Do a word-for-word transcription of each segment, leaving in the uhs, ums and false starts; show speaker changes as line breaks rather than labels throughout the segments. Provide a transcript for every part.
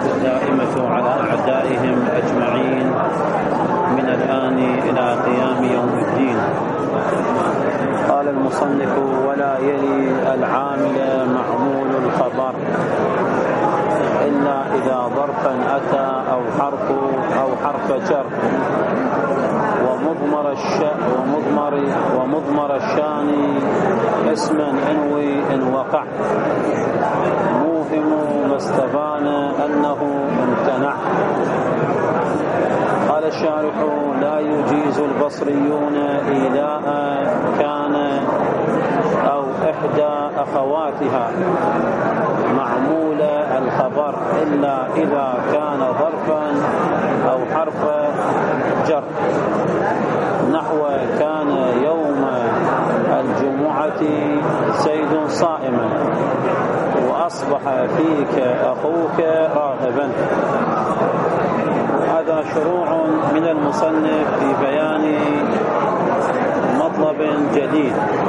الدائمة على أعدائهم أجمعين من الآن إلى قيام يوم الدين. قال المصنف: ولا يلي العامل معمول الخبر إلا إذا ظرفا أتى أو حرف أو حرف جر ومضمر الش ومضمر ومضمر الشان اسما انوي إن وقع موهم ما استبان أنه امتنع. قال الشارح: لا يجيز البصريون إيلاء كان أو إحدى أخواتها معمول الخبر إلا إذا كان ظرفا أو حرف جر، نحو كان يوم الجمعة زيد صائما وأصبح فيك أخوك راغبا. هذا شروع من المصنف في بيان مطلب جديد،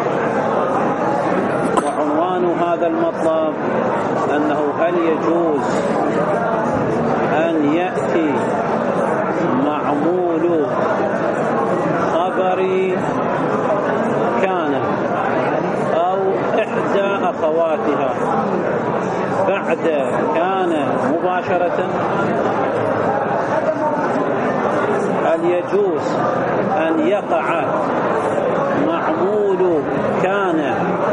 وعنوان هذا المطلب أنه هل يجوز أن يأتي معمول خبر كان أو إحدى أخواتها بعد كان مباشرة؟ هل يجوز أن يقع معمول كان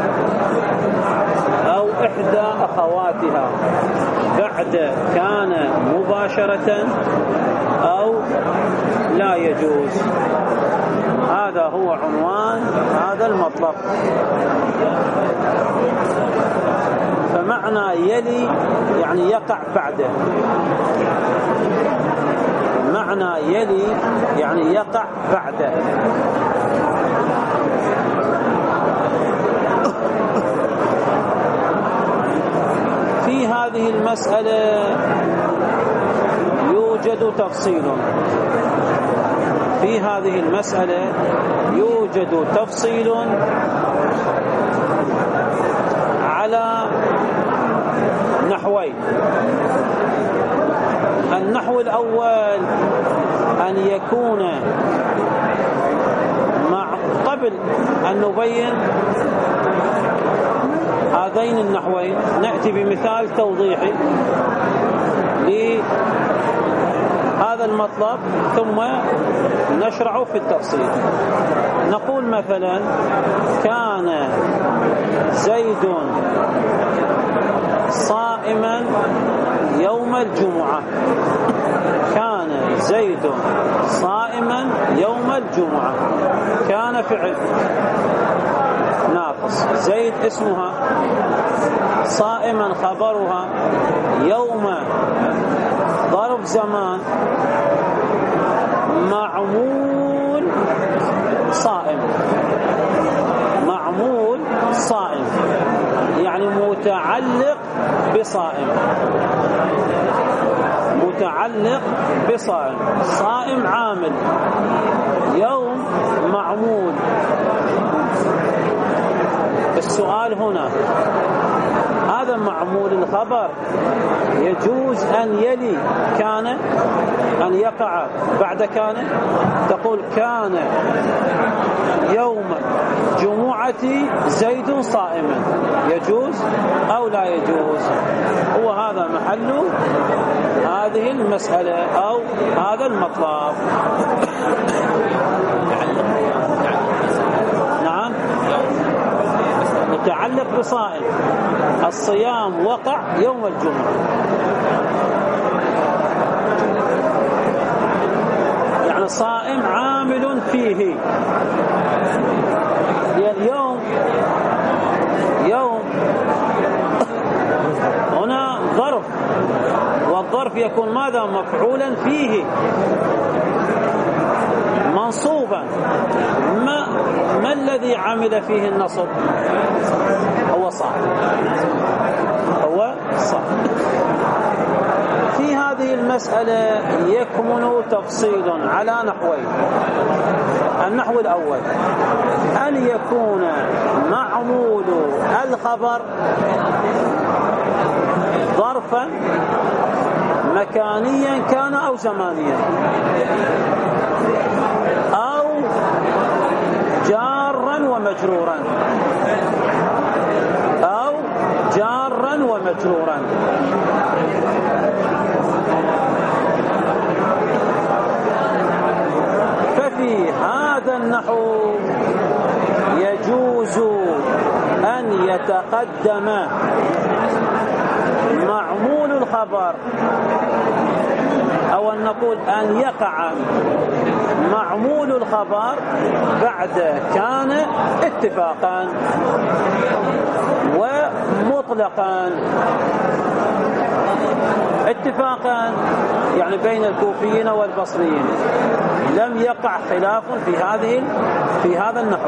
أو إحدى أخواتها بعد كان مباشرة أو لا يجوز؟ هذا هو عنوان هذا المطلب. فمعنى يلي يعني يقع بعده، معنى يلي يعني يقع بعده. في هذه المسألة يوجد تفصيل في هذه المسألة يوجد تفصيل على نحوين. النحو الأول أن يكون مع قبل أن نبين هذين النحوين نأتي بمثال توضيحي لهذا المطلب ثم نشرع في التفصيل. نقول مثلا: كان زيد صائما يوم الجمعة. كان زيد صائما يوم الجمعة. كان فعل ناقص، زيد اسمها، صائما خبرها، يوم ظرف زمان، معمول صائم. معمول صائم يعني متعلق بصائم، متعلق بصائم. صائم عامل، يوم معمول. السؤال هنا: هذا معمول الخبر يجوز أن يلي كان، أن يقع بعد كان؟ تقول: كان يوم جمعة زيد صائما، يجوز أو لا يجوز؟ هو هذا محل هذه المسألة أو هذا المطلب. نعم، متعلق بصائم. الصيام وقع يوم الجمعة، يعني صائم عامل فيه. اليوم يوم هنا ظرف، والظرف يكون ماذا؟ مفعولا فيه منصوبا. ما ما الذي عمل فيه النصب؟ هو صائم، هو صائم. في هذه المسألة يكمن تفصيل على نحوين. النحو الأول أن يكون معمول الخبر ظرفا مكانيا كان أو زمانيا، أو جارا ومجرورا، أو جارا ومجرورا. ففي هذا النحو يجوز أن يتقدم معمول الخبر، أو أن نقول أن يقع معمول الخبر بعد كان اتفاقا ومطلقا. اتفاقا يعني بين الكوفيين والبصريين، لم يقع خلاف في هذه في هذا النحو.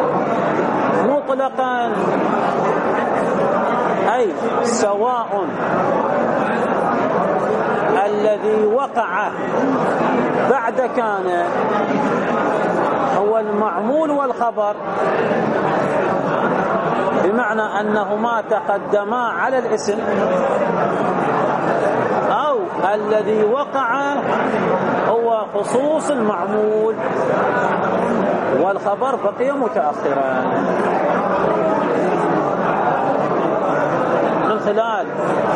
مطلقا أي سواء الذي وقع بعد كان هو المعمول والخبر، بمعنى أنهما تقدما على الاسم، أو الذي وقع هو خصوص المعمول والخبر بقي متأخرا. من خلال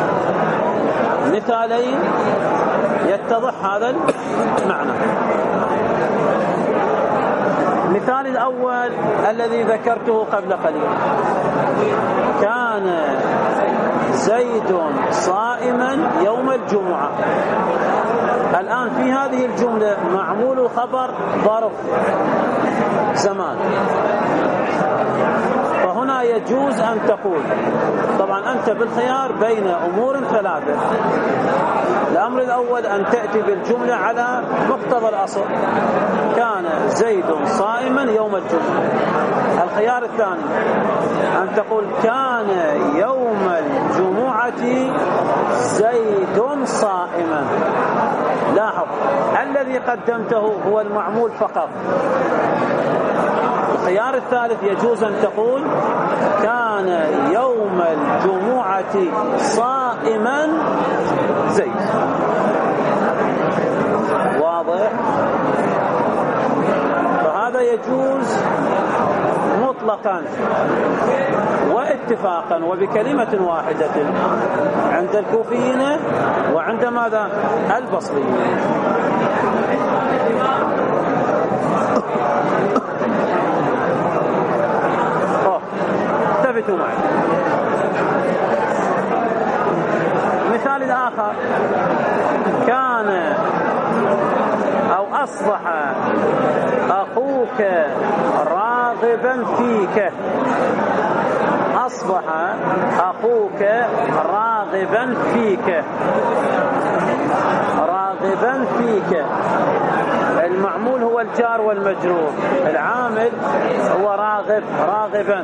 مثالين يتضح هذا المعنى. المثال الأول الذي ذكرته قبل قليل: كان زيد صائما يوم الجمعة. الآن في هذه الجملة معمول الخبر ظرف زمان، فهنا يجوز أن تقول، طبعا أنت بالخيار بين أمور ثلاثة. الأمر الأول أن تأتي بالجملة على مقتضى الأصل، كان زيد صائما يوم الجمعة. الخيار الثاني أن تقول كان يوم الجمعة زيد صائما. لاحظ الذي قدمته هو المعمول فقط. الخيار الثالث يجوز أن تقول كان يوم الجمعة صائما زيد. واضح؟ فهذا يجوز مطلقا واتفاقا وبكلمة واحدة عند الكوفيين وعند ماذا؟ البصريين. ثبتوا معي. المثال الآخر: كان أو أصبح أخوك راغبا فيك. أصبح أخوك راغبا فيك. راغبا فيك، المعمول هو الجار والمجرور، العامل هو راغب راغبا.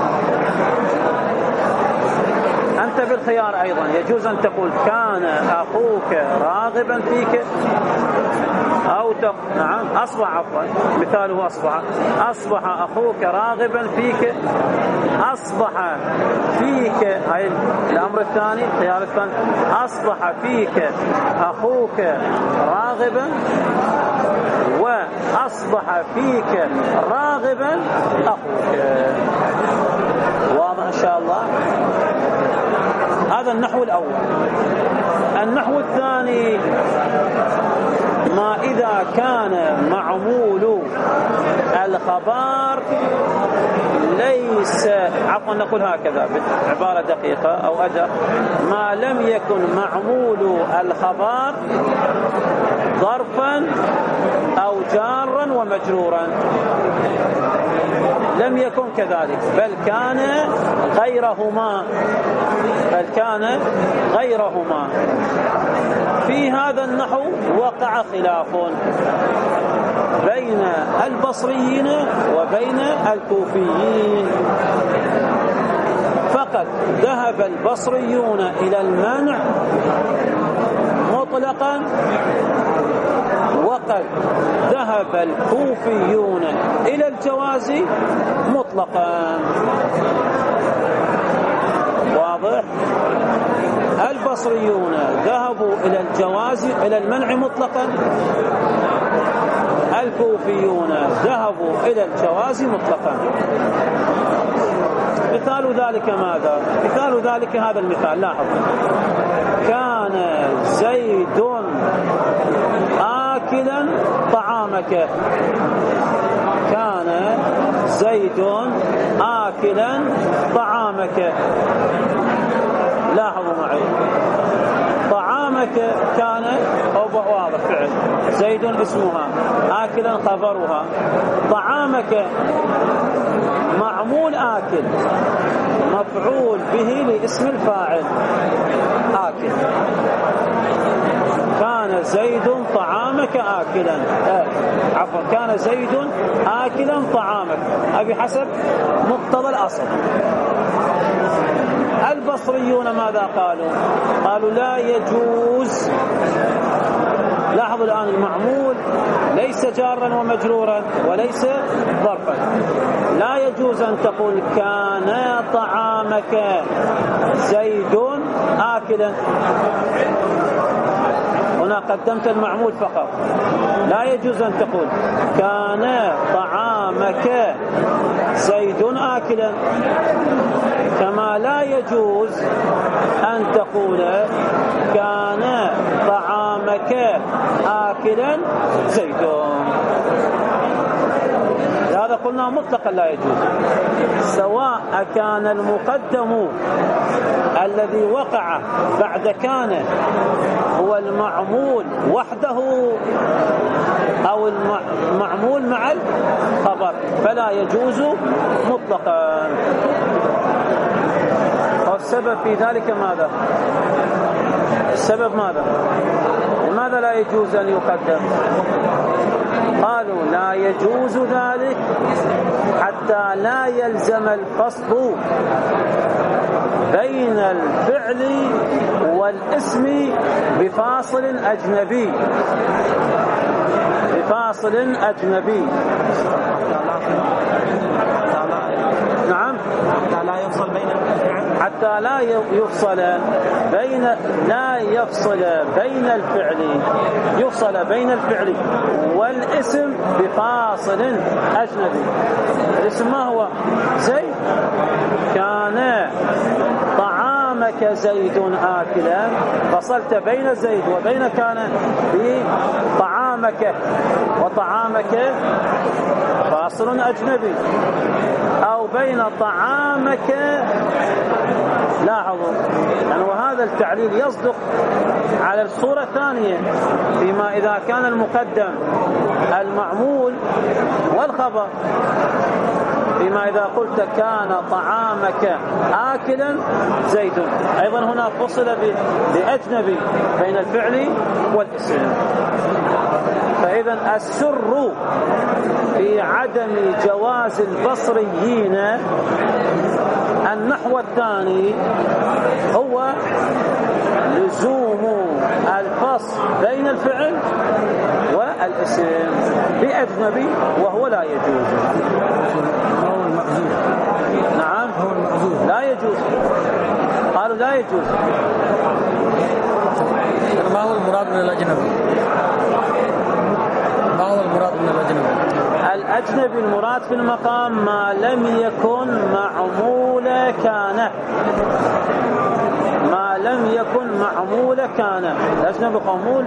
أنت بالخيار أيضا، يجوز أن تقول كان أخوك راغبا فيك، أو تق... نعم أصبح، عفوا مثاله أصبح أصبح أخوك راغبا فيك. أصبح فيك هاي الأمر الثاني، الخيار الثاني، أصبح فيك أخوك راغبا، وأصبح فيك راغبا أخوك. واضح إن شاء الله؟ هذا النحو الأول. النحو الثاني: ما إذا كان معمول الخبر ليس، عفوا نقول هكذا بعبارة دقيقة أو أدق: ما لم يكن معمول الخبر ظرفا أو جارا ومجرورا، لم يكن كذلك، بل كان غيرهما بل كان غيرهما. في هذا النحو وقع خلاف بين البصريين وبين الكوفيين، فقد ذهب البصريون إلى المنع مطلقا، وقد ذهب الكوفيون إلى الجواز مطلقا. واضح؟ البصريون البصريون ذهبوا إلى الجواز إلى المنع مطلقا، الكوفيون ذهبوا إلى الجواز مطلقا. مثال ذلك ماذا؟ مثال ذلك هذا المثال، لاحظ: كان زيد آكلا طعامك. كان زيد آكلا طعامك. لاحظوا معي، طعامك كان أو واضح فعل، زيد اسمها، آكلا خبرها. طعامك معمول آكل، مفعول به لاسم الفاعل آكل. كان زيد طعامك آكلا، آه. عفوا، كان زيد آكلا طعامك، أبي حسب مقتضى الأصل. البصريون ماذا قالوا؟ قالوا لا يجوز. لاحظوا الآن، المعمول ليس جارا ومجرورا وليس ظرفا. لا يجوز أن تقول كان طعامك زيد آكلا، هنا قدمت المعمول فقط. لا يجوز أن تقول كان طعامك زيد آكلا، كما لا يجوز أن تقول كان طعامك آكلا زيد. هذا قلنا مطلقا لا يجوز، سواء كان المقدم الذي وقع بعد كان هو المعمول وحده أو المعمول مع الخبر، فلا يجوز مطلقا. والسبب في ذلك ماذا؟ السبب ماذا؟ لماذا لا يجوز أن يقدم؟ قالوا لا يجوز ذلك حتى لا يلزم الفصل بين الفعل والاسم بفاصل أجنبي، بفاصل أجنبي. نعم،
حتى لا يفصل بين الفعل،
حتى لا يفصل بين لا يفصل بين الفعل يفصل بين الفعل والاسم بفاصل أجنبي. الاسم ما هو؟ زيد. كان طعامك زيد آكلا، فصلت بين زيد وبين كان بطعامك، وطعامك فاصل أجنبي. أو بين طعامك، لاحظوا يعني، وهذا التعليل يصدق على الصورة الثانية، فيما إذا كان المقدم المعمول والخبر. فيما إذا قلت كان طعامك آكلا زيد، أيضا هنا فصل بأجنبي بين الفعل والاسم. فإذا السر في عدم جواز البصريين النحو الثاني هو لزوم الفصل بين الفعل والاسم بأجنبي، وهو لا يجوز.
هو المعزول.
نعم،
هو المعزول
لا يجوز. قالوا لا يجوز.
ما هو المراد من الأجنبي؟ ما هو المراد من الأجنبي؟
الأجنبي المراد في المقام ما لم يكن معمول كان، ما لم يكن معمول كان. الأجنبي قمول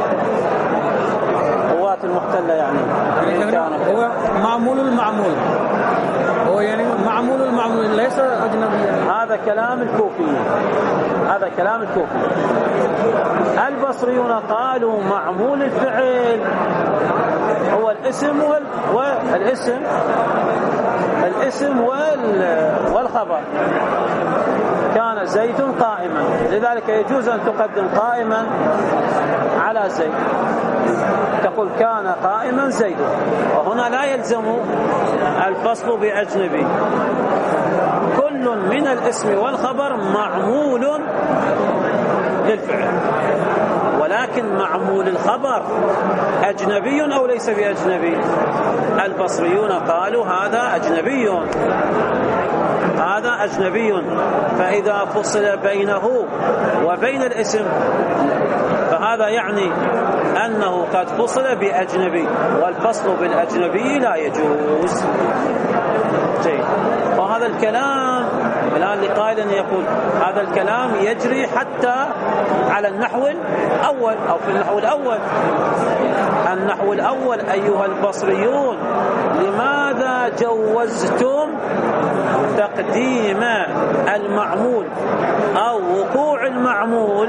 قوات المحتلة يعني،
يعني هو معمول المعمول، هو يعني معمول المعمول ليس أجنبي.
هذا كلام الكوفي، هذا كلام الكوفي. البصريون قالوا معمول الفعل هو الاسم وال... والاسم الاسم وال... والخبر. كان زيد قائما، لذلك يجوز أن تقدم قائما على زيد، تقول كان قائما زيد، وهنا لا يلزم الفصل بأجنبي. كل من الاسم والخبر معمول للفعل، ولكن معمول الخبر أجنبي أو ليس بأجنبي؟ البصريون قالوا هذا أجنبي، هذا أجنبي، فإذا فصل بينه وبين الاسم فهذا يعني أنه قد فصل بأجنبي، والفصل بالأجنبي لا يجوز. جيد. وهذا الكلام الآن لقائل يقول هذا الكلام يجري حتى على النحو الأول أو في النحو الأول. النحو الأول أيها البصريون، لماذا جوزتم تقديم المعمول أو وقوع المعمول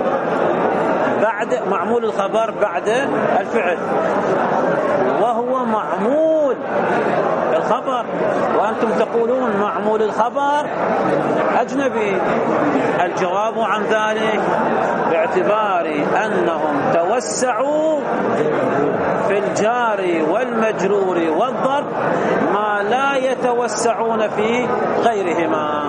بعد معمول الخبر بعد الفعل، وهو معمول الخبر، وأنتم تقولون معمول الخبر أجنبي؟ الجواب عن ذلك باعتبار أنهم توسعوا في الجار والمجرور والضرب ما لا يتوسعون في غيرهما.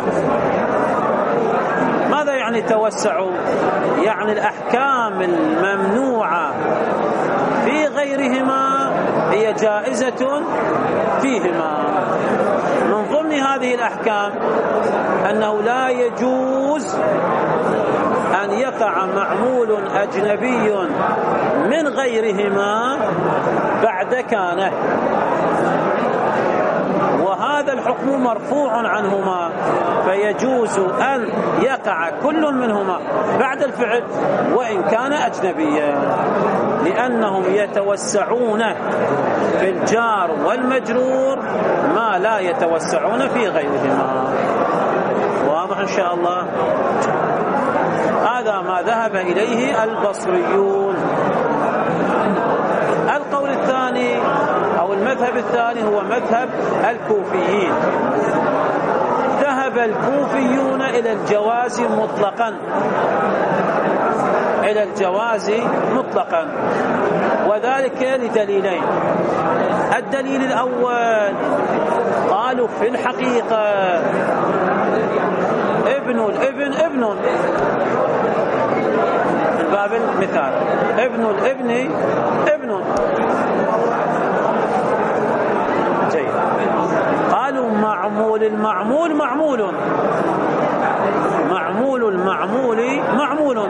ماذا يعني توسعوا؟ يعني الأحكام الممنوعة في غيرهما هي جائزة فيهما. من ضمن هذه الأحكام أنه لا يجوز أن يقع معمول أجنبي من غيرهما بعد كان، وهذا الحكم مرفوع عنهما، فيجوز أن يقع كل منهما بعد الفعل وإن كان أجنبيا، لأنهم يتوسعون في الجار والمجرور ما لا يتوسعون في غيرهما. واضح إن شاء الله؟ هذا ما ذهب إليه البصريون. القول الثاني أو المذهب الثاني هو مذهب الكوفيين. ذهب الكوفيون إلى الجواز مطلقا، إلى الجواز مطلقا، وذلك لدليلين. الدليل الأول قالوا في الحقيقة ابن الابن ابن، من باب المثال ابن الابن ابن. جيد. قالوا معمول المعمول معمول، معمول المعمول معمول.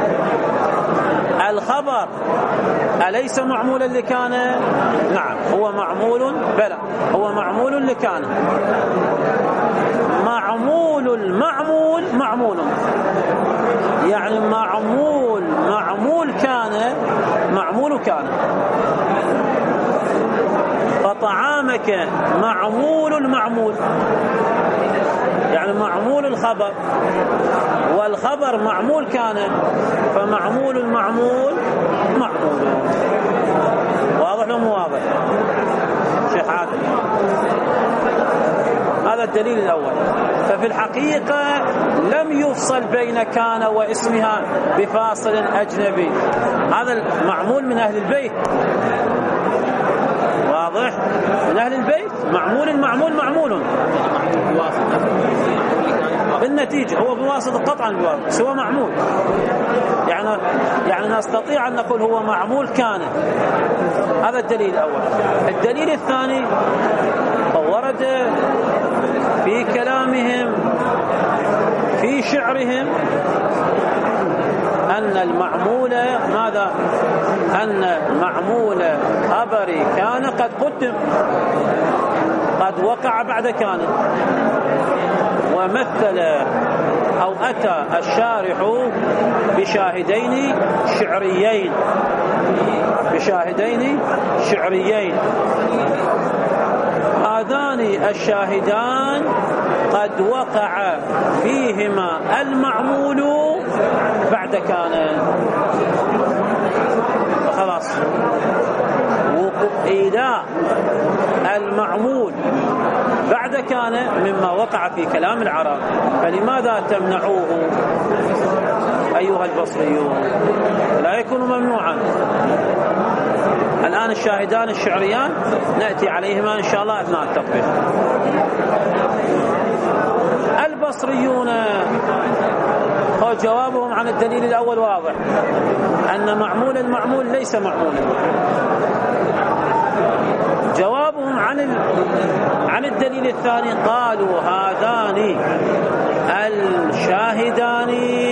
الخبر أليس معمولا لكان؟ نعم هو معمول، بلى هو معمول لكان. معمول المعمول معمول، يعني معمول معمول كان معمول كان. فطعامك معمول المعمول، يعني معمول الخبر، والخبر معمول كان، فمعمول المعمول معمول. واضح ولا مو واضح؟ شيخ عادل، هذا الدليل الأول. ففي الحقيقة لم يفصل بين كان واسمها بفاصل أجنبي، هذا المعمول من أهل البيت. واضح؟ من أهل البيت، معمول المعمول معمول بالنتيجة، هو بواسطة قطعا بواسطة، سوى معمول. يعني يعني نستطيع أن نقول هو معمول كان. هذا الدليل الأول. الدليل الثاني ورد في كلامهم في شعرهم أن المعمول ماذا؟ أن معمول خبري كان قد قدم، قد وقع بعد كان. ومثل أو أتى الشارح بشاهدين شعريين، بشاهدين شعريين. هذان الشاهدان قد وقع فيهما المعمول بعد كان، خلاص إيلاء المعمول بعد كان مما وقع في كلام العرب، فلماذا تمنعوه أيها البصريون؟ لا يكون ممنوعا. الآن الشاهدان الشعريان نأتي عليهما إن شاء الله أثناء التطبيق. البصريون هو جوابهم عن الدليل الأول واضح، أن معمول المعمول ليس معمولا. جوابهم عن عن الدليل الثاني قالوا هذان الشاهدان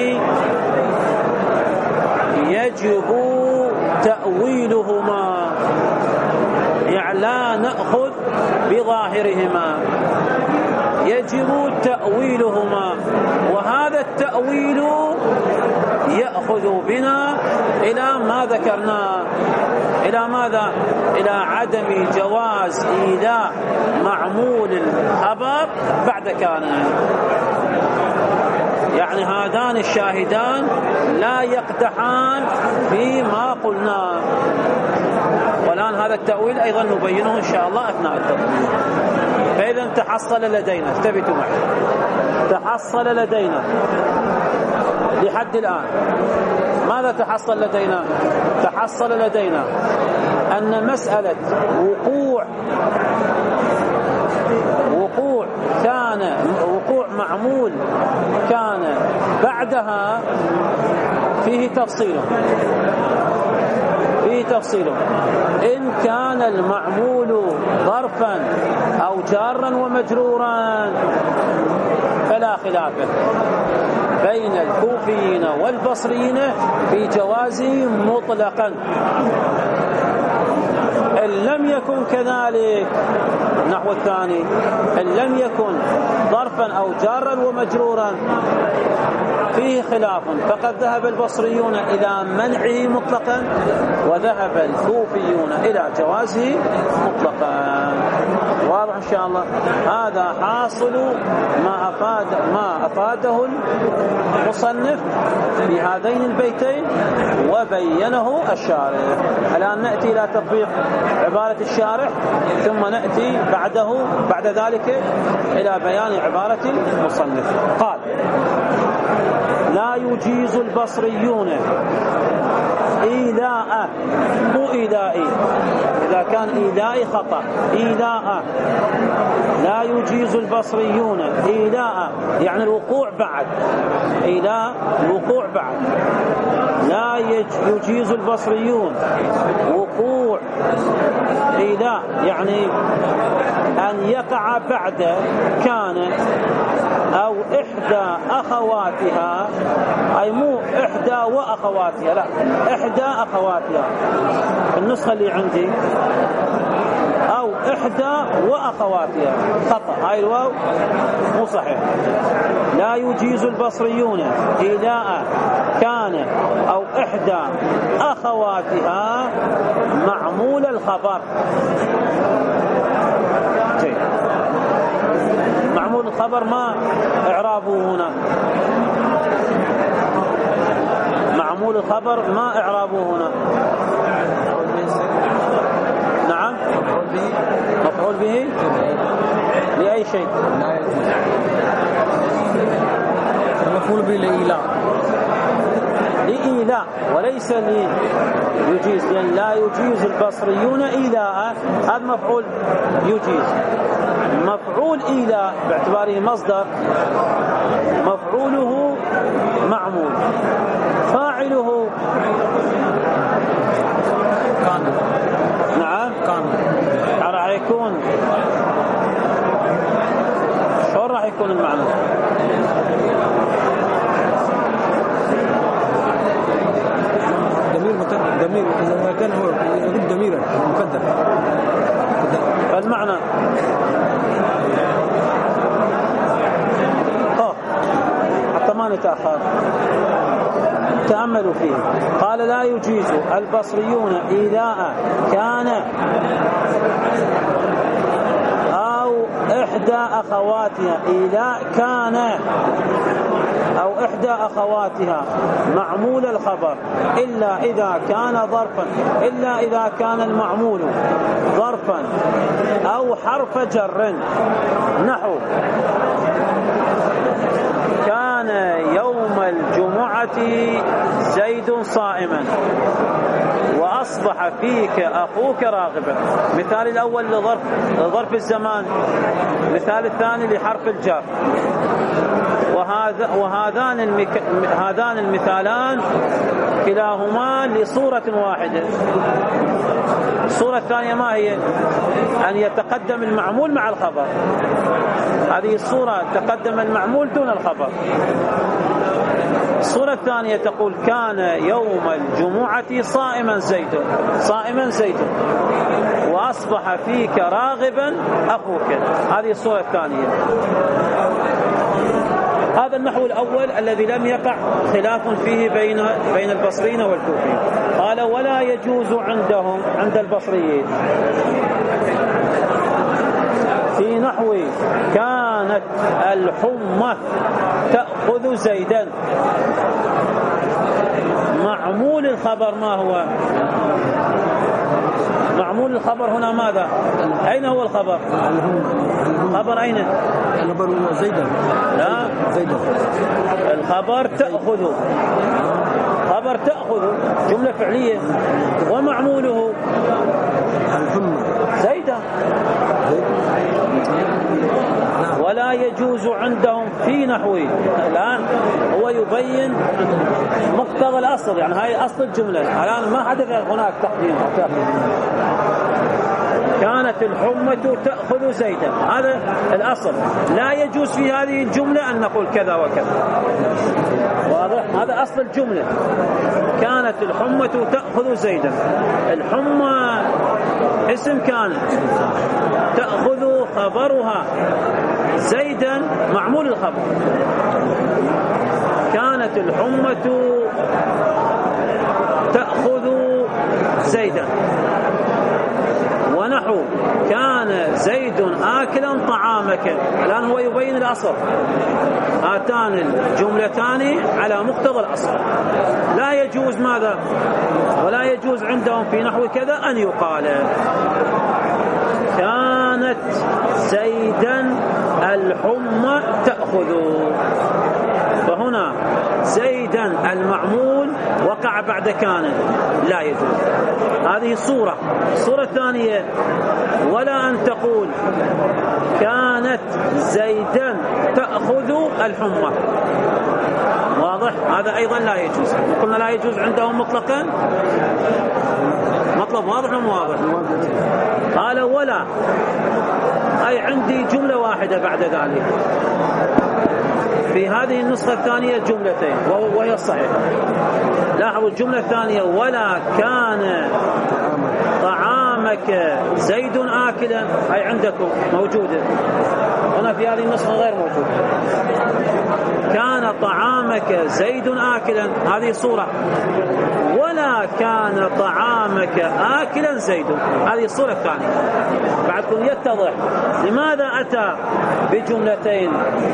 يجب تأويلهما، يعني لا نأخذ بظاهرهما، يجب تأويلهما، وهذا التأويل يأخذ بنا إلى ما ذكرنا، إلى ماذا؟ إلى عدم جواز إيلاء معمول الخبر بعد كان. يعني هذان الشاهدان لا يقدحان فيما قلنا. والآن هذا التأويل أيضا نبينه إن شاء الله أثناء التطبيق. فإذا تحصل لدينا، اثبتوا معي، تحصل لدينا لحد الآن ماذا تحصل لدينا؟ تحصل لدينا أن مسألة وقوع وقوع كان وقوع معمول كان بعدها فيه تفصيل فيه تفصيل إن كان المعمول ظرفا أو جارا ومجرورا فلا خلاف بين الكوفيين والبصريين في جوازه مطلقا. إن لم يكن كذلك النحو الثاني، إن لم يكن ظرفا أو جارا ومجرورا فيه خلاف، فقد ذهب البصريون إلى منعه مطلقا وذهب الكوفيون إلى جوازه مطلقا. واضح إن شاء الله؟ هذا حاصل ما أفاد ما أفاده المصنف في هذين البيتين وبينه الشارح. الآن نأتي إلى تطبيق عبارة الشارح، ثم نأتي بعده بعد ذلك إلى بيان عبارة المصنف. قال: لا يجيز البصريون إيلاء، مو إيلائي، إذا كان إيلائي خطأ، إيلاء. لا يجيز البصريون إيلاء يعني الوقوع بعد، إيلاء الوقوع بعد. لا يجيز البصريون وقوع إيلاء يعني أن يقع بعد كان أو إحدى أخواتها، أي مو إحدى وأخواتها، لا، إحدى أخواتها في النسخة اللي عندي، أو إحدى وأخواتها، خطأ، هاي الواو مو صحيح. لا يجيز البصريون إيلاء كان أو إحدى أخواتها معمول الخبر. جيد. معمول الخبر ما إعرابه هنا؟ معمول الخبر ما إعرابه هنا؟ نعم، مفعول به لأي شيء؟
مفعول به لإيلاء،
لإيلاء وليس ليجيز، لأن لا يجيز البصريون إيلاء، هذا مفعول يجيز. مفعول إيلاء باعتباره مصدر مفعوله معمول، فاعله
كان.
نعم
كان.
راح يكون، شو راح يكون المعنى؟
ضمير مقدر، ضمير إذا كان هو يريد ضميرا مقدر.
فالمعنى اه حتى ما نتأخر، تأملوا فيه. قال: لا يجيز البصريون إيلاء كان أو إحدى أخواتها، إيلاء كان أو إحدى أخواتها معمول الخبر، إلا إذا كان ظرفا، إلا إذا كان المعمول ظرفا أو حرف جر، نحو كان يوم الجمعة زيد صائما وأصبح فيك أخوك راغبا. مثال الأول لظرف لظرف الزمان، مثال الثاني لحرف الجر. وهذا وهذان المك... هذان المثالان كلاهما لصورة واحدة. الصورة الثانية ما هي؟ أن يتقدم المعمول مع الخبر. هذه الصورة تقدم المعمول دون الخبر. الصورة الثانية تقول كان يوم الجمعة صائما زيد، صائما زيد وأصبح فيك راغبا أخوك. هذه الصورة الثانية. هذا النحو الأول الذي لم يقع خلاف فيه بين بين البصريين والكوفيين. قال ولا يجوز عندهم عند البصريين في نحو كانت الحمى تأخذ زيدا. معمول الخبر ما هو؟ معمول الخبر هنا ماذا؟ أين هو الخبر؟ خبر أين؟
الخبر زيدا.
لا
زيدا.
الخبر تأخذ، خبر تأخذ جملة فعلية ومعموله
الحمى
زيدا. ولا يجوز عندهم في نحوه. الآن هو يبين مقتضى الأصل، يعني هاي أصل الجملة. الآن ما حدث هناك تقديم أو تأخير. كانت الحمة تأخذ زيدا، هذا الأصل. لا يجوز في هذه الجملة أن نقول كذا وكذا. واضح؟ هذا أصل الجملة. كانت الحمة تأخذ زيدا. الحمى اسم كانت، تأخذ خبرها، زيدا معمول الخبر. كانت الحمة تأخذ زيدا. ونحو كان زيد آكلا طعامك. الآن هو يبين الأصل. هاتان الجملتان على مقتضى الأصل. لا يجوز ماذا؟ ولا يجوز عندهم في نحو كذا أن يقال كانت زيدا الحمى تأخذ. فهنا زيدا المعمول وقع بعد كان، لا يجوز. هذه الصورة. الصورة الثانية ولا أن تقول كانت زيدا تأخذ الحمى. واضح؟ هذا أيضا لا يجوز. قلنا لا يجوز عندهم مطلقا. مطلب واضح ولا واضح؟ قال ولا، أي عندي جملة واحدة بعد ذلك. في هذه النسخة الثانية جملتين وهي الصحيح. لاحظوا الجملة الثانية ولا كان طعامك زيد آكلا، أي عندكم موجودة. هنا في هذه النسخة غير موجودة. كان طعامك زيد آكلا، هذه صورة. ولا كان طعامك آكلا زيد، هذه الصورة الثانية. بعدكم يتضح لماذا أتى بجملتين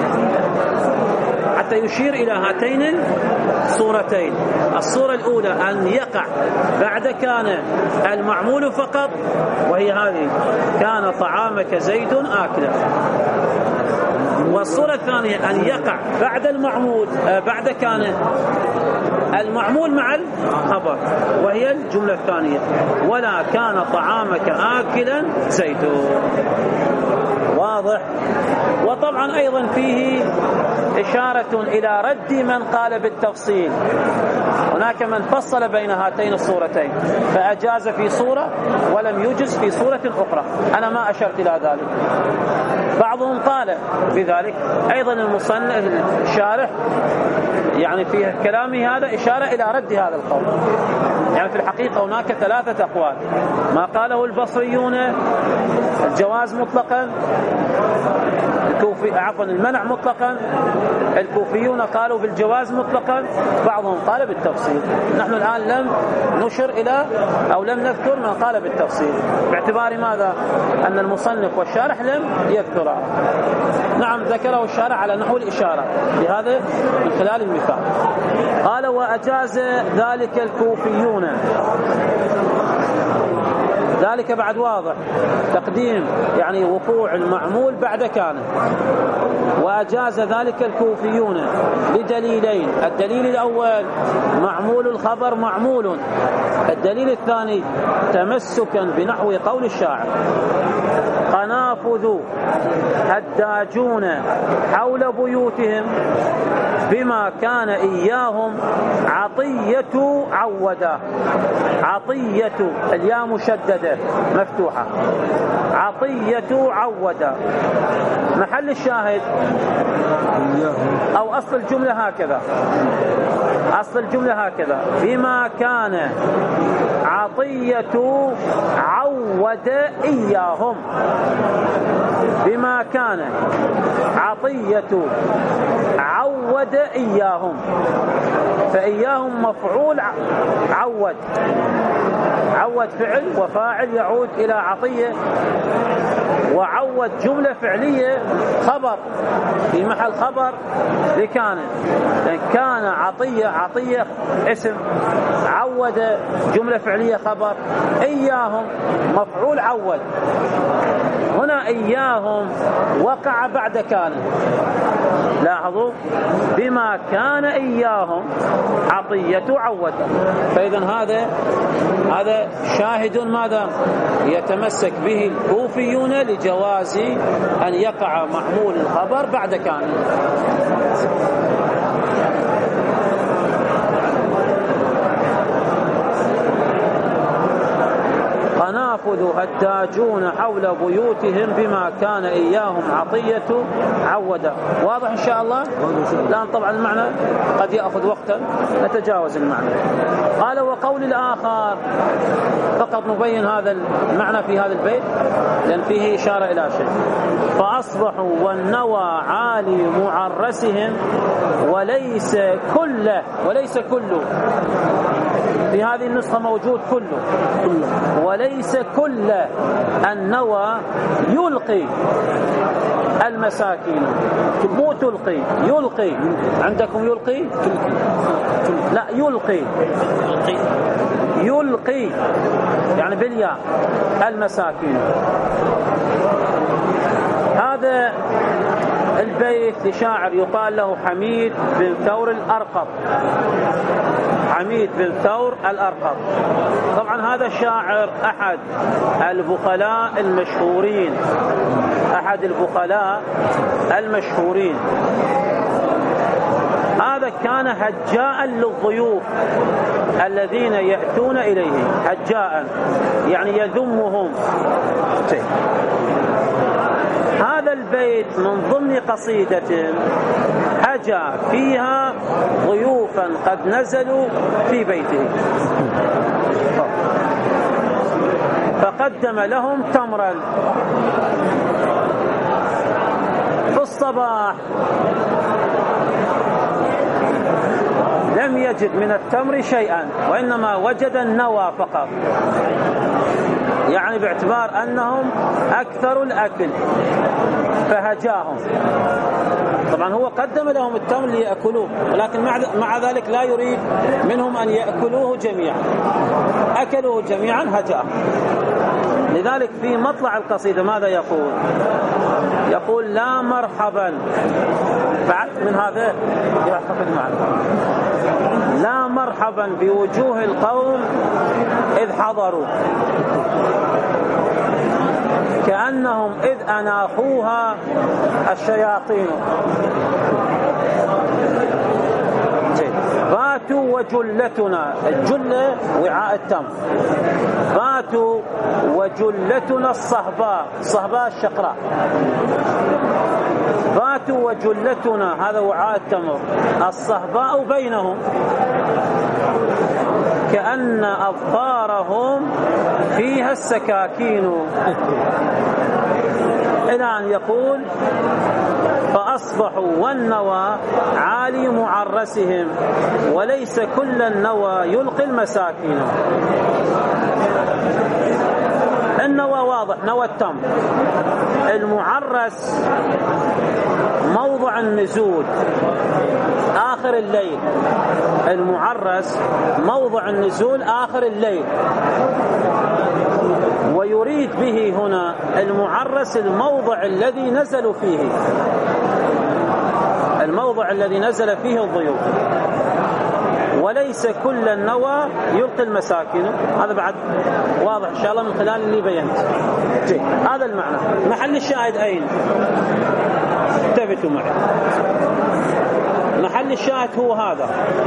حتى يشير إلى هاتين الصورتين. الصورة الأولى أن يقع بعد كان المعمول فقط، وهي هذه كان طعامك زيد آكلا. والصورة الثانية أن يقع بعد المعمول بعد كان المعمول مع الخبر، وهي الجملة الثانية ولا كان طعامك آكلا زيد. واضح؟ وطبعا أيضا فيه إشارة إلى رد من قال بالتفصيل. هناك من فصل بين هاتين الصورتين فأجاز في صورة ولم يجز في صورة أخرى. أنا ما أشرت إلى ذلك. بعضهم قال بذلك. أيضا المصنف الشارح يعني في كلامه هذا إشارة إلى رد هذا القول. يعني في الحقيقة هناك ثلاثة أقوال. ما قاله البصريون الجواز مطلقا، الكوفي عفوا المنع مطلقا، الكوفيون قالوا بالجواز مطلقا، بعضهم قال بالتفصيل. نحن الآن لم نشر إلى أو لم نذكر من قال بالتفصيل، باعتبار ماذا؟ أن المصنف والشارح لم يذكره. نعم ذكره الشارح على نحو الإشارة لهذا من خلال المثال. قال وأجاز ذلك الكوفيون. ذلك بعد واضح تقديم يعني وقوع المعمول بعد كان. وأجاز ذلك الكوفيون بدليلين. الدليل الأول معمول الخبر معمول. الدليل الثاني تمسكا بنحو قول الشاعر. قنافذ هداجون حول بيوتهم بما كان إياهم عطية عودا. عطية الياء مشددة مفتوحة، عطية عودا. محل الشاهد أو أصل الجملة هكذا، أصل الجملة هكذا: بما كان عطية عود إياهم. بما كان عطية عود إياهم، فإياهم مفعول عود. عود فعل وفاعل يعود إلى عطية، وعود جملة فعلية خبر في محل خبر لكان. كان عطية، عطية اسم، عود جملة فعلية خبر، إياهم مفعول عود. هنا إياهم وقع بعد كان. لاحظوا بما كان إياهم عطية عود. فإذا هذا هذا شاهد ماذا يتمسك به الكوفيون لجواز أن يقع محمول الخبر بعد كان. قنافذ هداجون حول بيوتهم بما كان إياهم عطية عودا. واضح إن شاء الله؟ الآن طبعا المعنى قد يأخذ وقتا، نتجاوز المعنى. قال وقول الآخر، فقط نبين هذا المعنى في هذا البيت لأن فيه إشارة إلى شيء. فأصبحوا والنوى عالي معرسهم وليس كله، وليس كله في هذه النسخة موجود كله، وليس كل النوى يلقي المساكين. مو تلقي، يلقي. عندكم يلقي؟ لا، يلقي. يلقي يعني بالياء المساكين. هذا البيت لشاعر يقال له حميد بن ثور الأرقط. حميد بن ثور الأرقط. طبعا هذا الشاعر أحد البخلاء المشهورين، أحد البخلاء المشهورين. هذا كان هجاء للضيوف الذين يأتون إليه. هجاء يعني يذمهم. هذا البيت من ضمن قصيدة هجا فيها ضيوفا قد نزلوا في بيته، فقدم لهم تمرا في الصباح، لم يجد من التمر شيئا وإنما وجد النوى فقط، يعني باعتبار أنهم أكثر الأكل فهجاهم. طبعا هو قدم لهم التمر ليأكلوه، ولكن مع ذلك لا يريد منهم أن يأكلوه جميعا، أكلوه جميعا هجاه. لذلك في مطلع القصيدة ماذا يقول؟ يقول لا مرحبا بعد من هذا يعتقد معنا، لا مرحبا بوجوه القوم إذ حضروا كأنهم إذ أناخوها الشياطين. باتوا وجلتنا، الجلة وعاء التمر، باتوا وجلتنا الصهباء، الصهباء الشقراء، باتوا وجلتنا هذا وعاء التمر، الصهباء بينهم كأن أظفارهم فيها السكاكين. إلى أن يقول فأصبحوا والنوى عالي معرسهم وليس كل النوى يلقي المساكين. النوى واضح، نوى التمر. المعرس موضع النزول آخر الليل، المعرس موضع النزول آخر الليل، ويريد به هنا المعرس الموضع الذي نزلوا فيه، الموضع الذي نزل فيه الضيوف. وليس كل النوى يلقي المساكين. هذا بعد واضح إن شاء الله من خلال اللي بينت. جيد. هذا المعنى. محل الشاهد أين؟ انتبهوا معي. محل الشاهد هو هذا.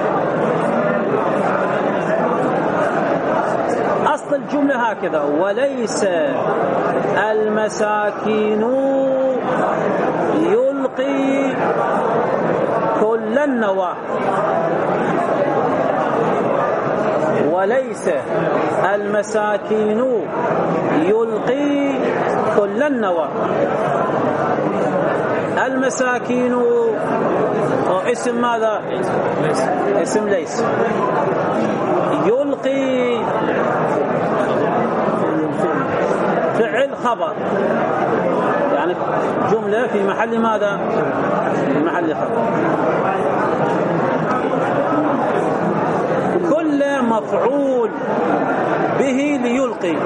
أصل الجملة هكذا: وليس المساكين يلقي كل النوى. وليس المساكين يلقي كل النوى. المساكين اسم ماذا؟ اسم ليس. يلقي فعل خبر، يعني جملة في محل ماذا؟ في محل خبر. كل مفعول به ليلقي،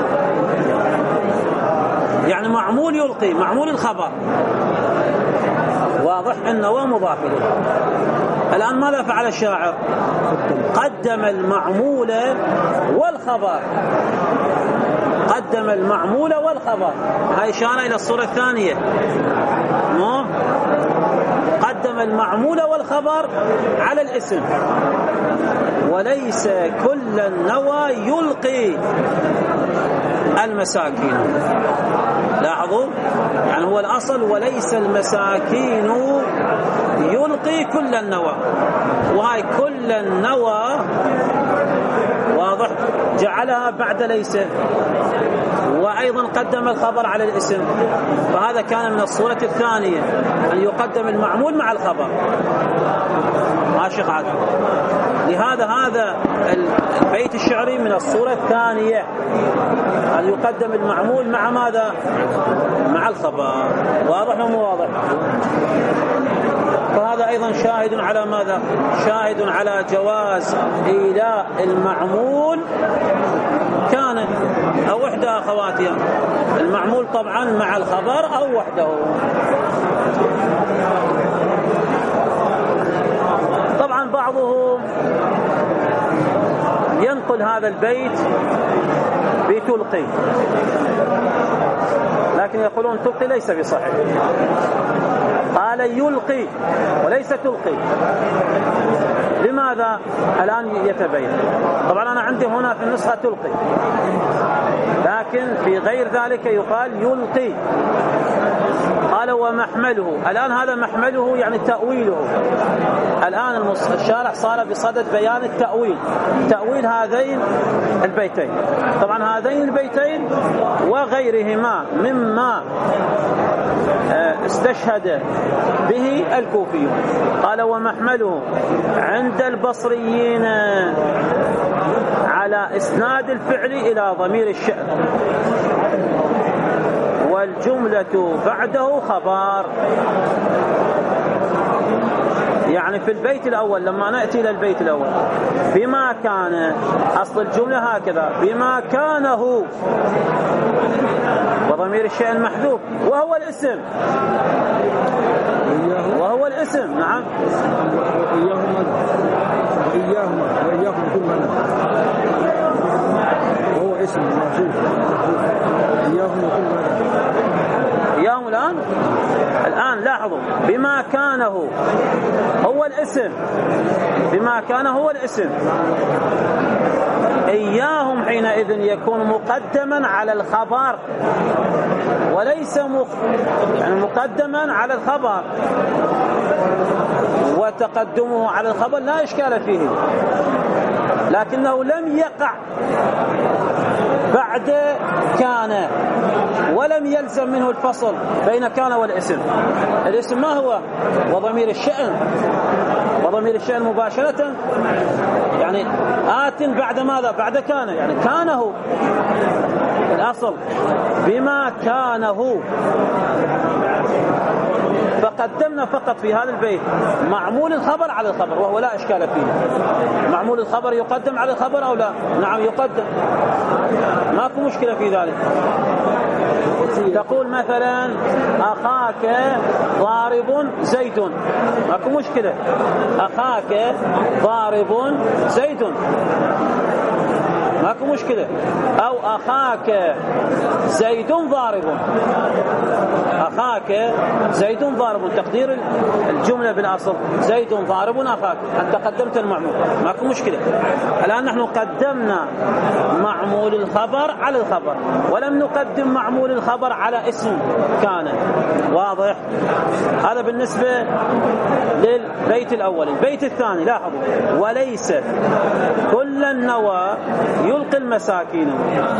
يعني معمول يلقي، معمول الخبر. واضح أنه مضاف إليه. الآن ماذا فعل الشاعر؟ قدم المعمول والخبر. قدم المعمول والخبر. هاي إشارة إلى الصورة الثانية. مو قدم المعمول والخبر على الاسم. وليس كل النوى يلقي المساكين. لاحظوا، يعني هو الأصل وليس المساكين يلقي كل النوى، وهاي كل النوى واضح جعلها بعد ليس، وأيضا قدم الخبر على الاسم. فهذا كان من الصورة الثانية، أن يقدم المعمول مع الخبر. ماشي قاعد. لهذا هذا البيت الشعري من الصورة الثانية، أن يقدم المعمول مع ماذا؟ مع الخبر. واضح ومو واضح؟ فهذا أيضا شاهد على ماذا؟ شاهد على جواز إيلاء المعمول كان أو إحدى أخواتها. المعمول طبعا مع الخبر أو وحده. طبعا بعضهم ينقل هذا البيت بتلقي، لكن يقولون تلقي ليس بصحيح. قال يلقي وليس تلقي. لماذا؟ الآن يتبين. طبعا أنا عندي هنا في النسخة تلقي، لكن في غير ذلك يقال يلقي. قال ومحمله. الآن هذا محمله يعني تأويله. الآن الشارح صار بصدد بيان التأويل، تأويل هذين البيتين. طبعا هذين البيتين وغيرهما مما استشهد به الكوفيون. قال ومحمله عند البصريين على إسناد الفعل إلى ضمير الشأن، والجملة بعده خبر. يعني في البيت الأول لما نأتي إلى البيت الأول بما كان، أصل الجملة هكذا: بما كانه، وضمير الشيء المحذوف وهو الاسم، وهو الاسم. نعم.
وإياهما وإياهما وإياكم كل من وهو اسم محذوف. إياهما كل من.
إياهم الآن الآن لاحظوا بما كانه هو الاسم، بما كان هو الاسم. إياهم حينئذ يكون مقدما على الخبر، وليس مق... يعني مقدما على الخبر، وتقدمه على الخبر لا إشكال فيه، لكنه لم يقع بعد كان، ولم يلزم منه الفصل بين كان والاسم. الاسم ما هو؟ وضمير الشأن، وضمير الشأن مباشرة يعني آت بعد ماذا؟ بعد كان، يعني كانه الأصل بما كانه. فقدمنا فقط في هذا البيت معمول الخبر على الخبر، وهو لا إشكال فيه. معمول الخبر يقدم على الخبر أو لا؟ نعم يقدم، ماكو مشكلة في ذلك. تقول مثلا أخاك ضارب زيد، ماكو مشكلة، أخاك ضارب زيد ماكو مشكلة، أو أخاك زيد ضارب، أخاك زيد ضارب، تقدير الجملة بالأصل زيد ضارب أخاك، أنت قدمت المعمول ماكو مشكلة. الآن نحن قدمنا معمول الخبر على الخبر، ولم نقدم معمول الخبر على اسم كان. واضح؟ هذا بالنسبة للبيت الأول. البيت الثاني لاحظوا: وليس كل النوى يلقي المساكين.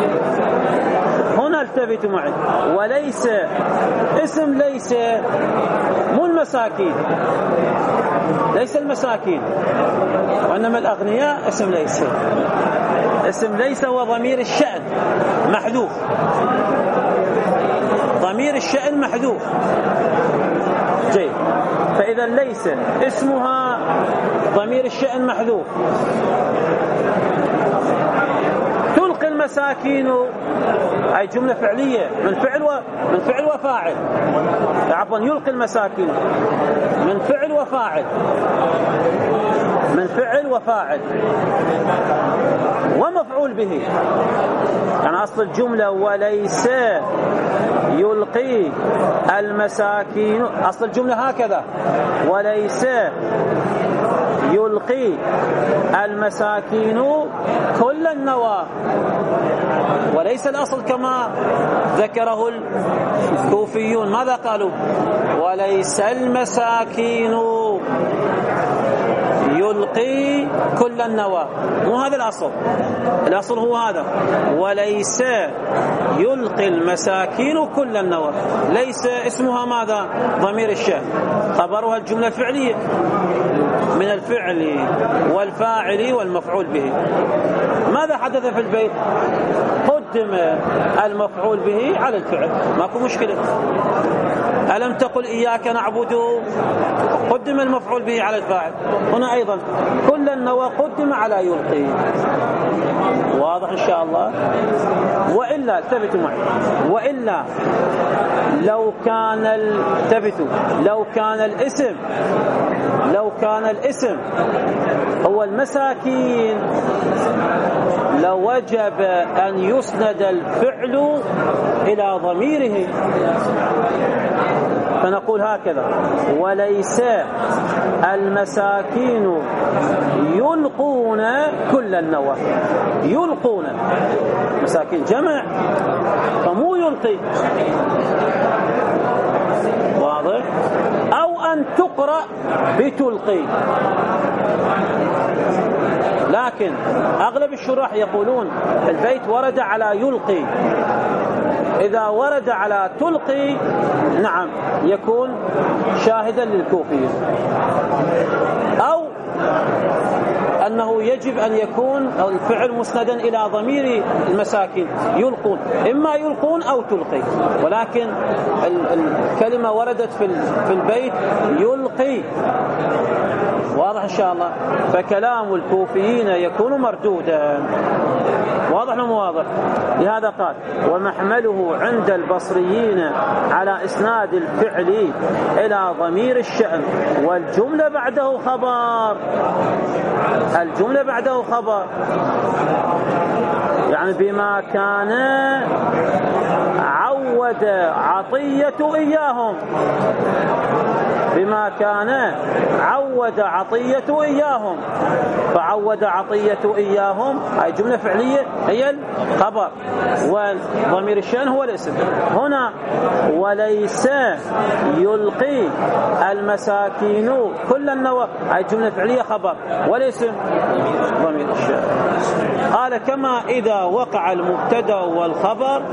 هنا التفتوا معي، وليس اسم ليس مو المساكين، ليس المساكين، وإنما الأغنياء اسم ليس. اسم ليس هو ضمير الشأن محذوف، ضمير الشأن محذوف. جيد، فإذا ليس اسمها ضمير الشأن محذوف. تلقي المساكين أي جملة فعلية من فعل و... من فعل وفاعل، عفوا يلقي المساكين من فعل وفاعل، من فعل وفاعل ومفعول به. يعني أصل الجملة وليس يلقي المساكين، أصل الجملة هكذا: وليس يلقي المساكين كل النوى، وليس الأصل كما ذكره الكوفيون. ماذا قالوا؟ وليس المساكين يلقي كل النوى، مو هذا الأصل. الأصل هو هذا: وليس يلقي المساكين كل النوى. ليس اسمها ماذا؟ ضمير الشأن، خبرها الجملة الفعلية من الفعل والفاعل والمفعول به. ماذا حدث في البيت؟ قدم المفعول به على الفعل، ماكو مشكلة. ألم تقل إياك نعبد؟ قدم المفعول به على الفاعل. هنا أيضا كل النوى قدم على يلقي. واضح إن شاء الله؟ وإلا التفتوا معي، وإلا لو كان التفتوا لو كان الاسم لو كان الاسم هو المساكين لوجب أن يسند الفعل إلى ضميره، فنقول هكذا: وليس المساكين يلقون كل النوى. يلقون مساكين جمع، فمو يلقي. واضح؟ أو أن تقرأ بتلقي، لكن أغلب الشراح يقولون البيت ورد على يلقي. إذا ورد على تلقي نعم يكون شاهدا للكوفيين، أو أنه يجب أن يكون الفعل مسندا إلى ضمير المساكين يلقون، إما يلقون أو تلقي، ولكن الكلمة وردت في البيت يلقي. واضح إن شاء الله؟ فكلام الكوفيين يكون مردودا. واضح ولا واضح؟ لهذا قال: ومحمله عند البصريين على إسناد الفعل إلى ضمير الشأن، والجملة بعده خبر. الجملة بعده خبر، يعني بما كان عود عطية إياهم، بما كان عود عطية إياهم، فعود عطية إياهم أي جملة فعلية هي الخبر، وضمير الشأن هو الاسم. هنا وليس يلقي المساكين كل النوى أي جملة فعلية خبر، والاسم ضمير الشأن. قال: كما إذا وقع المبتدأ والخبر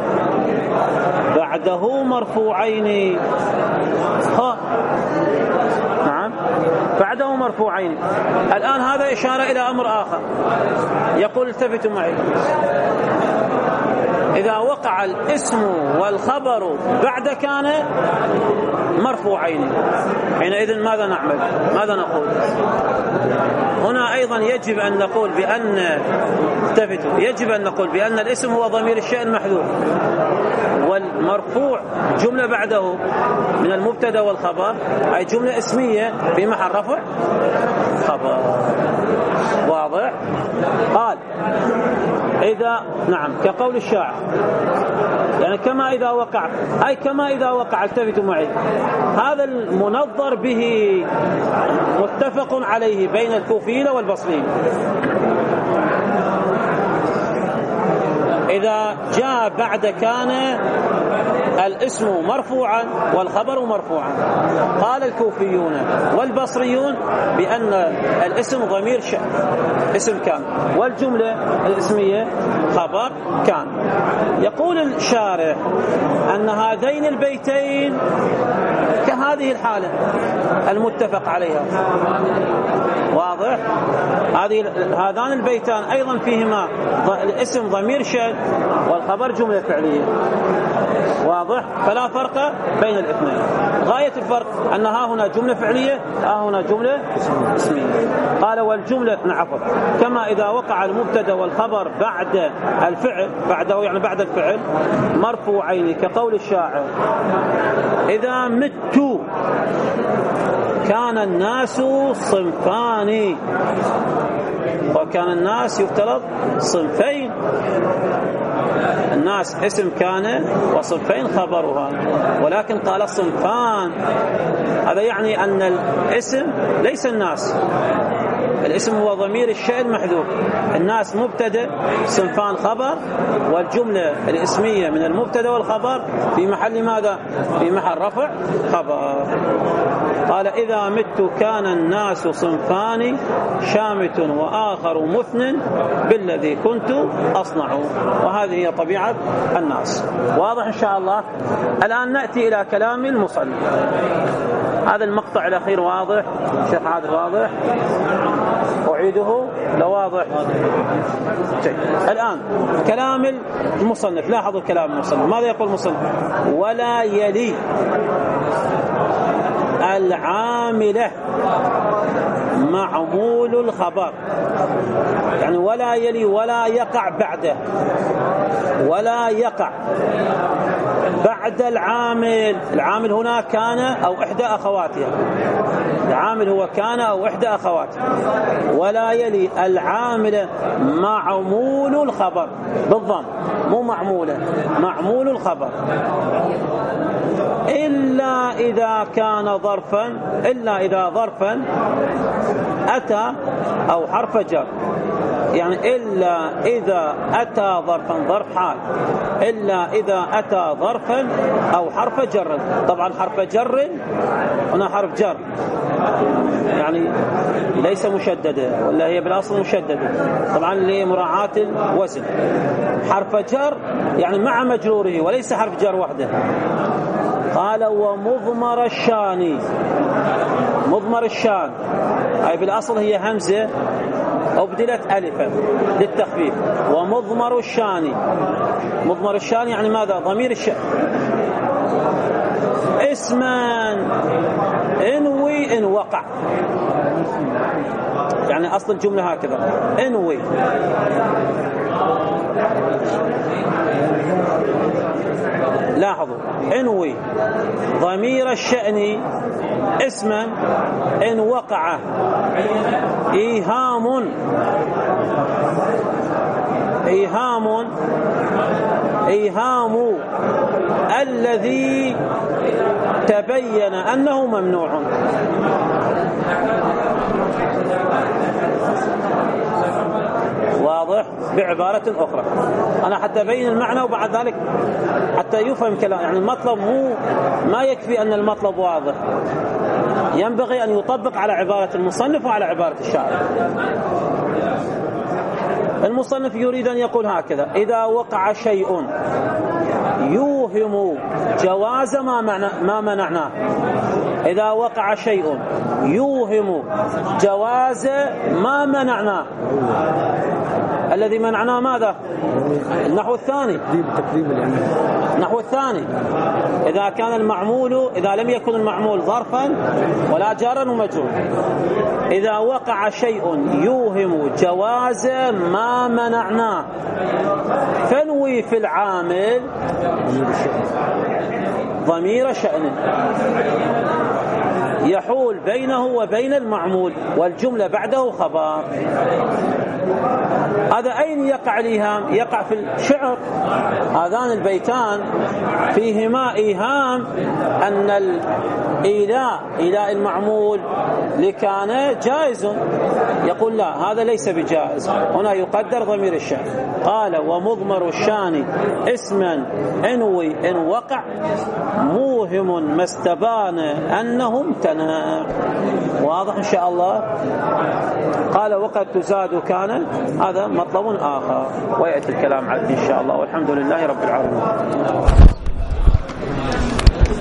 بعده مرفوعين. ها نعم، بعده مرفوعين. الآن هذا إشارة إلى أمر آخر. يقول: التفتوا معي، إذا وقع الاسم والخبر بعد كان مرفوعين حينئذ ماذا نعمل؟ ماذا نقول؟ هنا أيضا يجب أن نقول بأن التفتوا يجب أن نقول بأن الاسم هو ضمير الشيء المحذوف، والمرفوع جملة بعده من المبتدا والخبر أي جملة اسمية في محل رفع خبر. واضح؟ قال إذا نعم كقول الشاعر، يعني كما إذا وقع أي كما إذا وقع التفتوا معي. هذا المنظر به متفق عليه بين الكوفيين والبصريين. إذا جاء بعد كان الاسم مرفوعا والخبر مرفوعا، قال الكوفيون والبصريون بأن الاسم ضمير شأن اسم كان، والجملة الاسمية خبر كان. يقول الشارح أن هذين البيتين كهذه الحالة المتفق عليها. واضح؟ هذه هذان البيتان أيضا فيهما الاسم ضمير شأن والخبر جملة فعلية. واضح؟ فلا فرق بين الاثنين. غاية الفرق أن ها هنا جملة فعلية ها هنا جملة اسمية. قال والجملة نعفر كما إذا وقع المبتدا والخبر بعد الفعل بعده يعني بعد الفعل مرفوعين كقول الشاعر إذا مت كان الناس صنفان، وكان الناس يفترض صنفين، الناس اسم كان وصنفين خبرها، ولكن قال صنفان. هذا يعني أن الاسم ليس الناس، الاسم هو ضمير الشيء المحذوف، الناس مبتدا صنفان خبر، والجملة الاسمية من المبتدا والخبر في محل ماذا؟ في محل رفع خبر. قال إذا مت كان الناس صنفان شامت وآخر مثن بالذي كنت أصنع. وهذه هي طبيعة الناس. واضح إن شاء الله؟ الآن نأتي إلى كلام المصنف. هذا المقطع الأخير واضح؟ شيخ عادل واضح؟ أعيده لو واضح. الآن كلام المصنف، لاحظوا كلام المصنف ماذا يقول المصنف؟ ولا يلي العاملة معمول الخبر، يعني ولا يلي ولا يقع بعده، ولا يقع بعد العامل. العامل هنا كان أو إحدى أخواتها، العامل هو كان أو إحدى أخواتها. ولا يلي العامل معمول الخبر بالضم، مو معمولة، معمول الخبر، إلا إذا كان ظرفا، إلا إذا ظرفا أتى أو حرف جر، يعني إلا إذا أتى ظرفا ظرف حال، إلا إذا أتى ظرفا أو حرف جر. طبعا حرف جر هنا حرف جر يعني ليس مشددة، ولا هي بالأصل مشددة طبعا لمراعاة الوزن. حرف جر يعني مع مجروره وليس حرف جر وحده. قال ومضمر الشان، مضمر الشان أي بالأصل هي همزة أبدلت ألفا للتخفيف. ومضمر الشان، مضمر الشان يعني ماذا؟ ضمير الشأن. اسما انوي إن وقع، يعني أصل الجملة هكذا انوي. لاحظوا انوي ضمير الشأن اسما إن وقع إيهام، إيهام إيهام الذي تبين أنه ممنوع. واضح؟ بعبارة أخرى أنا حتى أبين المعنى وبعد ذلك حتى يفهم كلام، يعني المطلب مو ما يكفي أن المطلب واضح، ينبغي أن يطبق على عبارة المصنف وعلى عبارة الشاعر. المصنف يريد أن يقول هكذا: إذا وقع شيء يوهم جواز ما, معنى ما منعناه، إذا وقع شيء يوهم جواز ما منعناه. الذي منعناه ماذا؟ النحو الثاني، النحو الثاني إذا كان المعمول، إذا لم يكن المعمول ظرفا ولا جارا ومجرور، إذا وقع شيء يوهم جواز ما منعناه فنوي في العامل ضمير شأن يحول بينه وبين المعمول والجملة بعده خبر. هذا أين يقع الإيهام؟ يقع في الشعر. هذان البيتان فيهما إيهام أن الإيلاء إيلاء المعمول لكان جائز، يقول لا هذا ليس بجائز، هنا يقدر ضمير الشأن. قال ومضمر الشان اسما انوي إن وقع موهم ما استبان أنه امتنع. واضح إن شاء الله. قال وقد تزاد كان، هذا مطلب آخر ويأتي الكلام عنه إن شاء الله، والحمد لله رب العالمين.